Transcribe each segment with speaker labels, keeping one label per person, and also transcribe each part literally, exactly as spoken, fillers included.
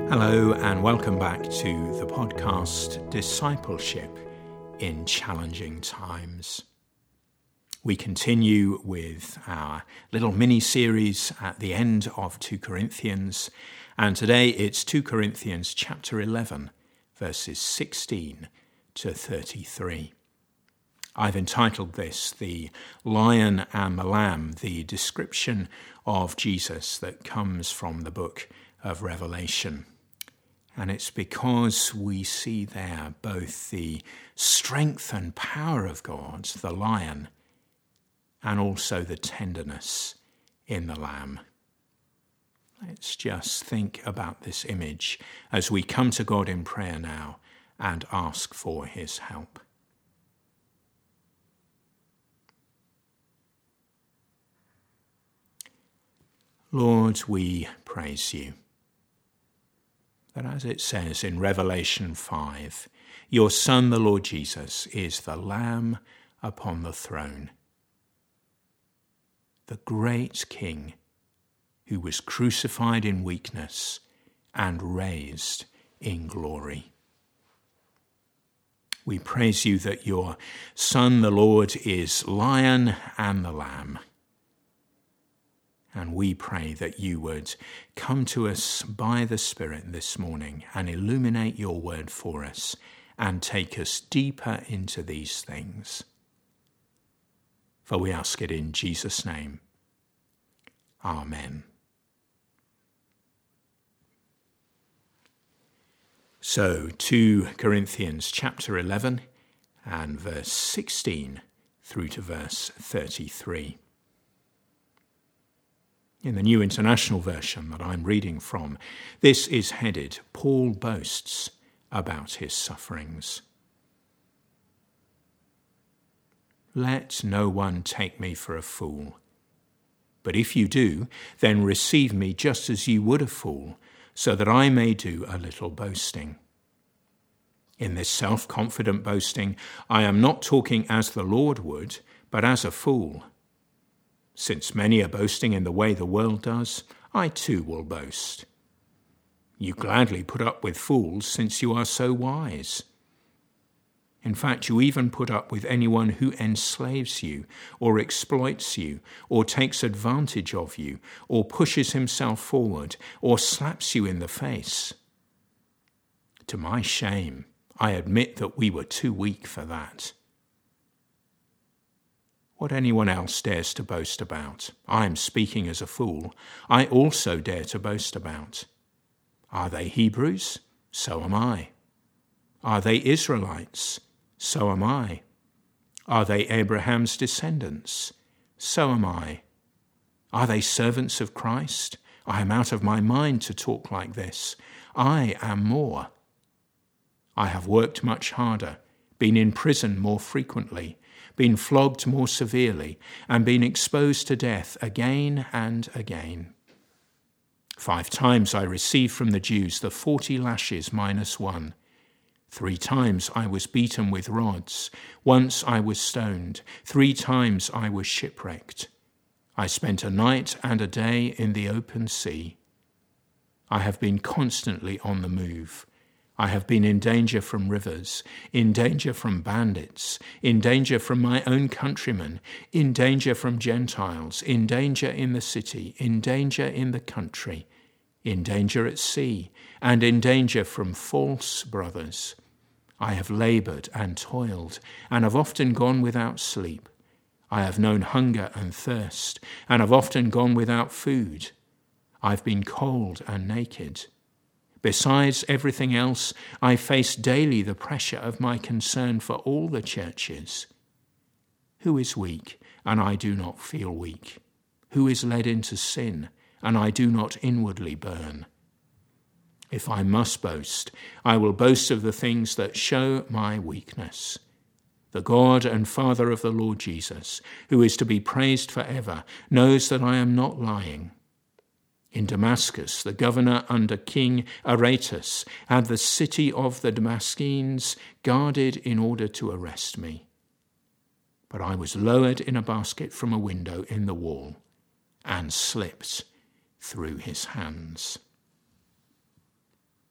Speaker 1: Hello and welcome back to the podcast Discipleship in Challenging Times. We continue with our little mini-series at the end of Second Corinthians, and today it's Second Corinthians chapter eleven, verses sixteen to thirty-three. I've entitled this The Lion and the Lamb, the description of Jesus that comes from the book of Revelation. And it's because we see there both the strength and power of God, the lion, and also the tenderness in the lamb. Let's just think about this image as we come to God in prayer now and ask for his help. Lord, we praise you. That as it says in Revelation five, your Son, the Lord Jesus, is the Lamb upon the throne, the great King who was crucified in weakness and raised in glory. We praise you that your Son, the Lord, is Lion and the Lamb. And we pray that you would come to us by the Spirit this morning and illuminate your word for us and take us deeper into these things. For we ask it in Jesus' name. Amen. So, Second Corinthians chapter eleven and verse sixteen through to verse thirty-three. In the New International Version that I'm reading from, this is headed, Paul boasts about his sufferings. Let no one take me for a fool. But if you do, then receive me just as you would a fool, so that I may do a little boasting. In this self-confident boasting, I am not talking as the Lord would, but as a fool. Since many are boasting in the way the world does, I too will boast. You gladly put up with fools since you are so wise. In fact, you even put up with anyone who enslaves you, or exploits you, or takes advantage of you, or pushes himself forward, or slaps you in the face. To my shame, I admit that we were too weak for that. What anyone else dares to boast about, I am speaking as a fool, I also dare to boast about. Are they Hebrews? So am I. Are they Israelites? So am I. Are they Abraham's descendants? So am I. Are they servants of Christ? I am out of my mind to talk like this. I am more. I have worked much harder, been in prison more frequently, been flogged more severely, and been exposed to death again and again. Five times I received from the Jews the forty lashes minus one. Three times I was beaten with rods. Once I was stoned. Three times I was shipwrecked. I spent a night and a day in the open sea. I have been constantly on the move. I have been in danger from rivers, in danger from bandits, in danger from my own countrymen, in danger from Gentiles, in danger in the city, in danger in the country, in danger at sea, and in danger from false brothers. I have labored and toiled, and have often gone without sleep. I have known hunger and thirst, and have often gone without food. I've been cold and naked. Besides everything else, I face daily the pressure of my concern for all the churches. Who is weak, and I do not feel weak? Who is led into sin, and I do not inwardly burn? If I must boast, I will boast of the things that show my weakness. The God and Father of the Lord Jesus, who is to be praised forever, knows that I am not lying. In Damascus, the governor under King Aretas had the city of the Damascenes guarded in order to arrest me. But I was lowered in a basket from a window in the wall and slipped through his hands.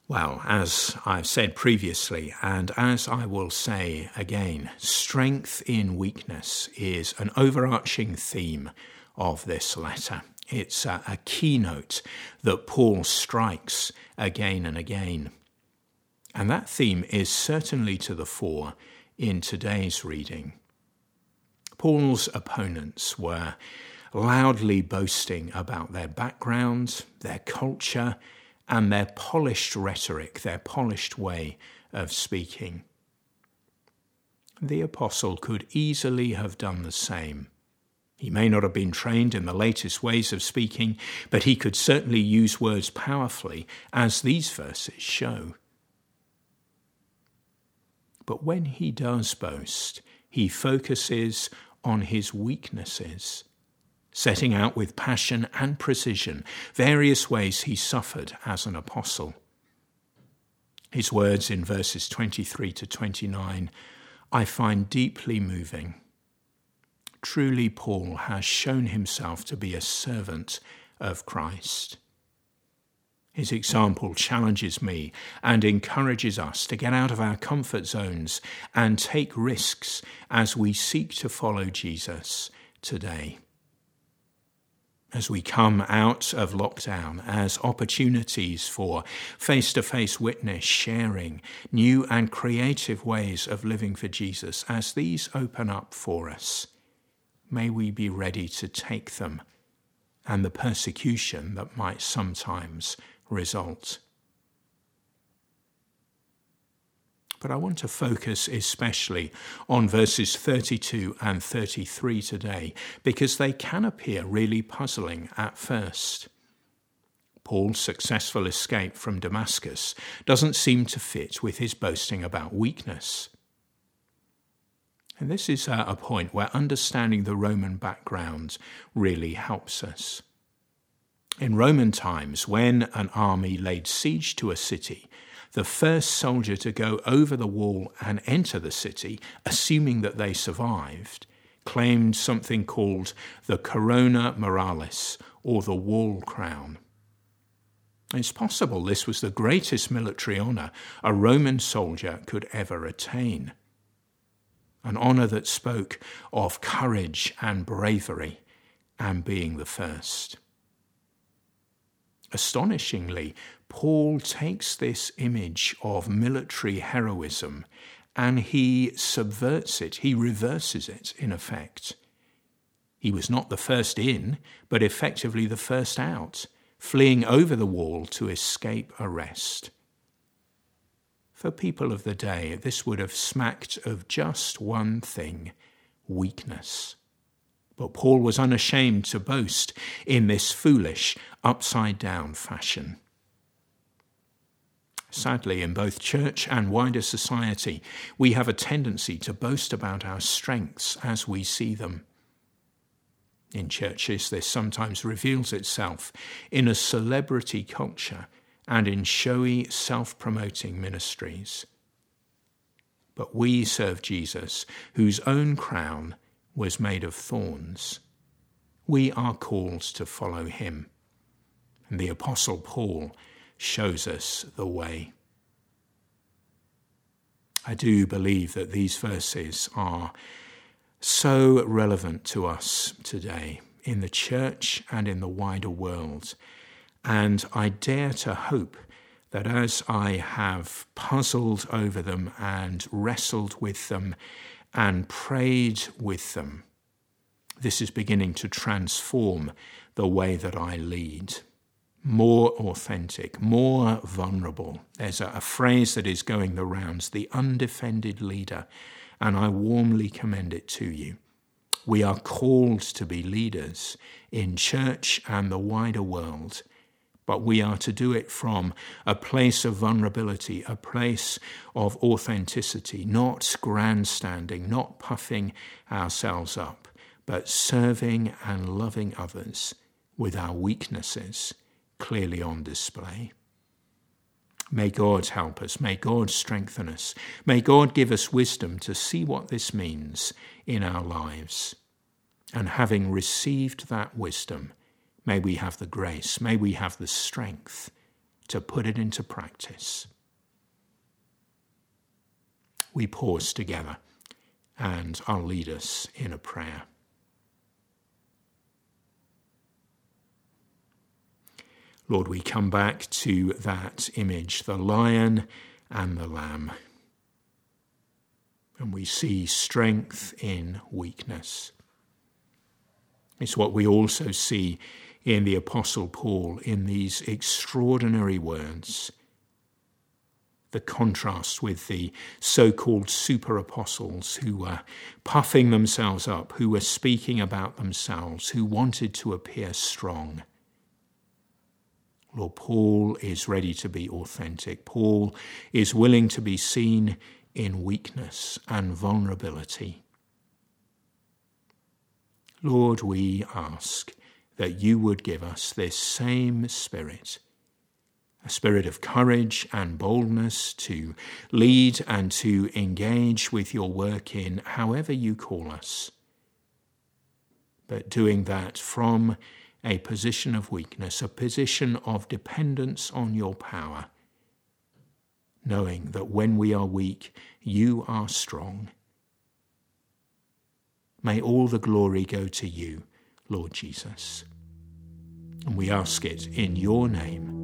Speaker 1: Well, as I've said previously, and as I will say again, strength in weakness is an overarching theme of this letter. It's a, a keynote that Paul strikes again and again. And that theme is certainly to the fore in today's reading. Paul's opponents were loudly boasting about their background, their culture, and their polished rhetoric, their polished way of speaking. The apostle could easily have done the same. He may not have been trained in the latest ways of speaking, but he could certainly use words powerfully, as these verses show. But when he does boast, he focuses on his weaknesses, setting out with passion and precision various ways he suffered as an apostle. His words in verses twenty-three to twenty-nine, I find deeply moving. Truly, Paul has shown himself to be a servant of Christ. His example challenges me and encourages us to get out of our comfort zones and take risks as we seek to follow Jesus today. As we come out of lockdown, as opportunities for face-to-face witness, sharing, new and creative ways of living for Jesus, as these open up for us, may we be ready to take them and the persecution that might sometimes result. But I want to focus especially on verses thirty-two and thirty-three today, because they can appear really puzzling at first. Paul's successful escape from Damascus doesn't seem to fit with his boasting about weakness. And this is a point where understanding the Roman background really helps us. In Roman times, when an army laid siege to a city, the first soldier to go over the wall and enter the city, assuming that they survived, claimed something called the corona muralis, or the wall crown. It's possible this was the greatest military honour a Roman soldier could ever attain. An honour that spoke of courage and bravery and being the first. Astonishingly, Paul takes this image of military heroism and he subverts it, he reverses it in effect. He was not the first in, but effectively the first out, fleeing over the wall to escape arrest. For people of the day, this would have smacked of just one thing: weakness. But Paul was unashamed to boast in this foolish, upside-down fashion. Sadly, in both church and wider society, we have a tendency to boast about our strengths as we see them. In churches, this sometimes reveals itself in a celebrity culture and in showy, self-promoting ministries. But we serve Jesus, whose own crown was made of thorns. We are called to follow him. And the Apostle Paul shows us the way. I do believe that these verses are so relevant to us today in the church and in the wider world. And I dare to hope that as I have puzzled over them and wrestled with them and prayed with them, this is beginning to transform the way that I lead. More authentic, more vulnerable. There's a, a phrase that is going the rounds, the undefended leader, and I warmly commend it to you. We are called to be leaders in church and the wider world, but we are to do it from a place of vulnerability, a place of authenticity, not grandstanding, not puffing ourselves up, but serving and loving others with our weaknesses clearly on display. May God help us. May God strengthen us. May God give us wisdom to see what this means in our lives. And having received that wisdom, may we have the grace, may we have the strength to put it into practice. We pause together, and I'll lead us in a prayer. Lord, we come back to that image, the lion and the lamb. And we see strength in weakness. It's what we also see in the Apostle Paul in these extraordinary words. The contrast with the so-called super apostles who were puffing themselves up, who were speaking about themselves, who wanted to appear strong. Lord, Paul is ready to be authentic. Paul is willing to be seen in weakness and vulnerability. Lord, we ask that you would give us this same spirit, a spirit of courage and boldness to lead and to engage with your work in however you call us, but doing that from a position of weakness, a position of dependence on your power, knowing that when we are weak, you are strong. May all the glory go to you, Lord Jesus. And we ask it in your name.